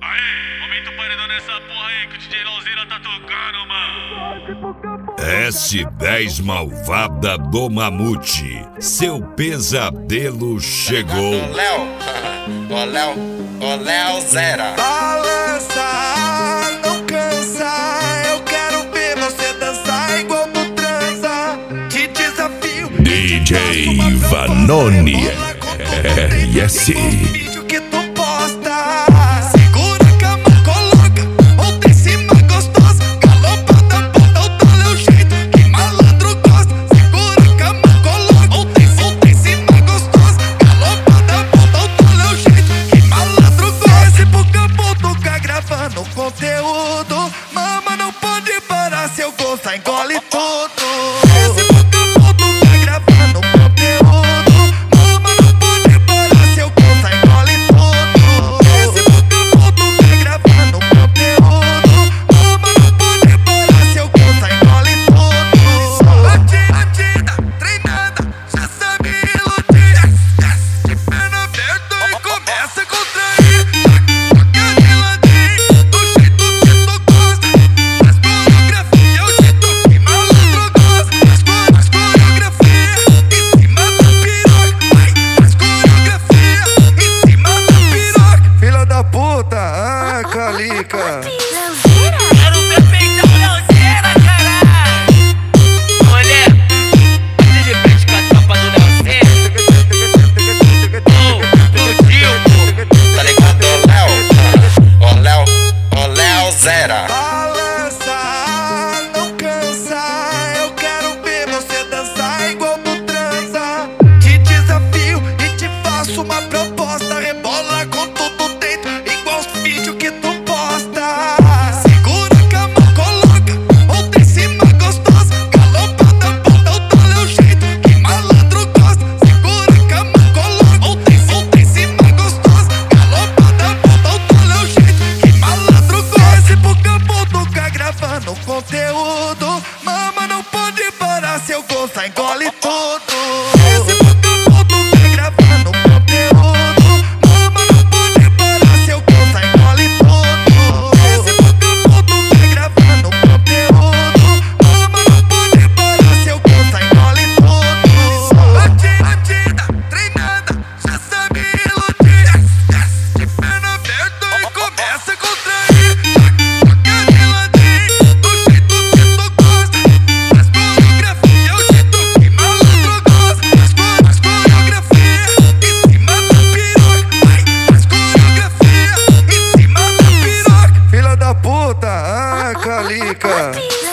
Aê, aumenta o paredão nessa porra aí que o DJ Lauzeira tá tocando, mano. S10 Malvada do Mamute, seu pesadelo chegou. Ô Léo Zera. Balança, não cansa. Eu quero ver você dançar igual tu transa. Te desafio. DJ Vanoni RS. Vídeo que tu posta. Segura a cama, coloca. Ou tem cima gostosa. Galopada, bota o tal é o jeito que malandro gosta. Segura a cama, coloca. Ou tem cima gostosa. Galopada, bota o tal é o jeito que malandro gosta. Esse pro campo tocar gravando conteúdo. Mama, não pode parar, se eu gostar engole tudo. Esse pro campo tocar gravando conteúdo. Mama, não pode parar, se eu gostar engole tudo. Esse pro campo tocar gravando conteúdo. Mama, não pode parar, se eu gostar engole tudo. Batida, treinada, já sabe iludir. De perna aberta e começa a contrair. Toca de ladinho, do jeito que tu gosta. As coreografia, o jeito que malandro gosta. As coreografia, em cima da piroca. As coreografia, em cima da piroca. Filha da puta, Calica. Quero ver peitão Lauzeira, caralho. Olha, de frente com a tropa do Lauzeira. Do Gil. Tá ligado, Ô Léo Zera. Balança, não cansa. Eu quero ver você dançar igual tu transa. Te desafio e te faço uma proposta. Rebola com tudo dentro, igual os vídeos que tu posta. Segura a cama, coloca. Ou tem cima gostosa. Galopada, bota o tal é o jeito que malandro gosta. Segura a cama, coloca. Ou tem cima gostosa. Galopada, bota o tal é o jeito que malandro gosta. Esse pro campo tocar gravando conteúdo. Mama, não pode parar, se eu gostar engole tudo. Esse pro campo tocar gravando conteúdo. Mama, não pode parar, se eu gostar engole tudo. Esse pro campo tocar gravando conteúdo. Mama, não pode parar, se eu gostar engole tudo. Batida, treinada, já sabe iludir. De perna aberta e começa a contrair. Toca de ladinho, do jeito que tu gosta. As coreografia, o jeito que malandro gosta. As coreografia, em cima da piroca. As coreografia, em cima da piroca. Filha da puta, Calica.